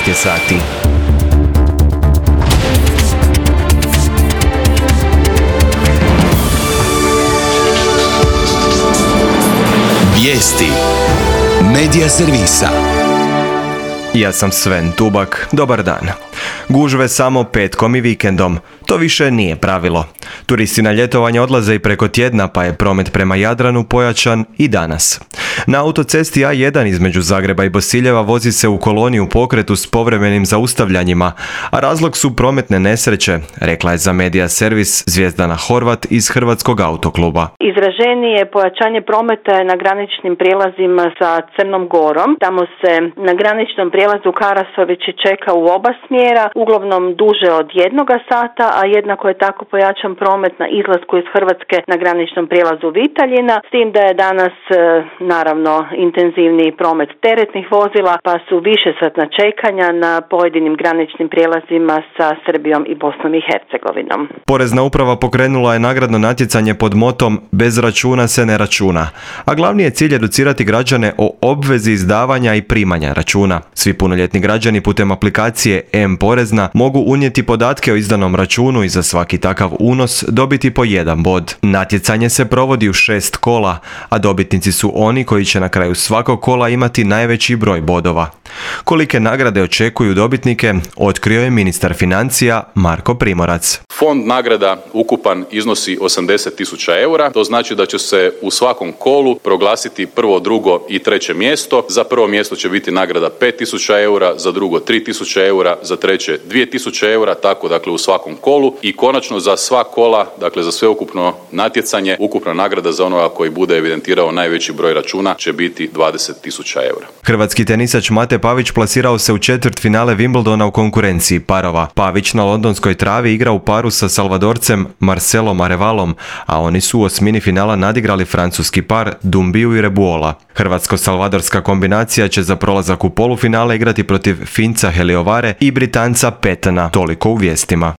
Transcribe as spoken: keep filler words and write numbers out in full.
devetnaest je sati. Vijesti Medija servisa. Ja sam Sven Tubak, dobar dan. Gužve samo petkom i vikendom. To više nije pravilo. Turisti na ljetovanje odlaze i preko tjedna, pa je promet prema Jadranu pojačan i danas. Na autocesti A jedan između Zagreba i Bosiljeva vozi se u koloni u pokretu s povremenim zaustavljanjima, a razlog su prometne nesreće, rekla je za Medija servis Zvjezdana Horvat iz Hrvatskog autokluba. Izraženije pojačanje prometa je na graničnim prijelazima sa Crnom Gorom. Tamo se na graničnom prijelazu Karasovići čeka u oba smjera, uglavnom duže od jednoga sata, a jednako je tako pojačan promet na izlasku iz Hrvatske na graničnom prijelazu Vitaljina, s tim da je danas naravno intenzivniji promet teretnih vozila, pa su višesatna čekanja na pojedinim graničnim prijelazima sa Srbijom i Bosnom i Hercegovinom. Porezna uprava pokrenula je nagradno natjecanje pod motom "Bez računa se ne računa", a glavni je cilj educirati građane o obvezi izdavanja i primanja računa. Svi punoljetni građani putem aplikacije M-Porezna mogu unijeti podatke o izdanom računu i za svaki takav unos dobiti po jedan bod. Natjecanje se provodi u šest kola, a dobitnici su oni koji će na kraju svakog kola imati najveći broj bodova. Kolike nagrade očekuju dobitnike, otkrio je ministar financija Marko Primorac. Fond nagrada ukupan iznosi osamdeset tisuća eura, to znači da će se u svakom kolu proglasiti prvo, drugo i treće mjesto. Za prvo mjesto će biti nagrada pet tisuća eura, za drugo tri tisuće eura, za treće dvije tisuće eura, tako dakle u svakom kolu. I konačno za sva kola, dakle za sveukupno natjecanje, ukupna nagrada za onoga koji bude evidentirao najveći broj računa će biti dvadeset tisuća eura. Hrvatski tenisač Mate Pavić plasirao se u četvrtfinale Wimbledona u konkurenciji parova. Pavić na londonskoj travi igra u paru sa Salvadorcem Marcelom Arevalom, a oni su u osmini finala nadigrali francuski par Dumbiju i Rebuola. Hrvatsko-salvadorska kombinacija će za prolazak u polufinale igrati protiv Finca Heliovare i Britanca Petana. Toliko u vijestima.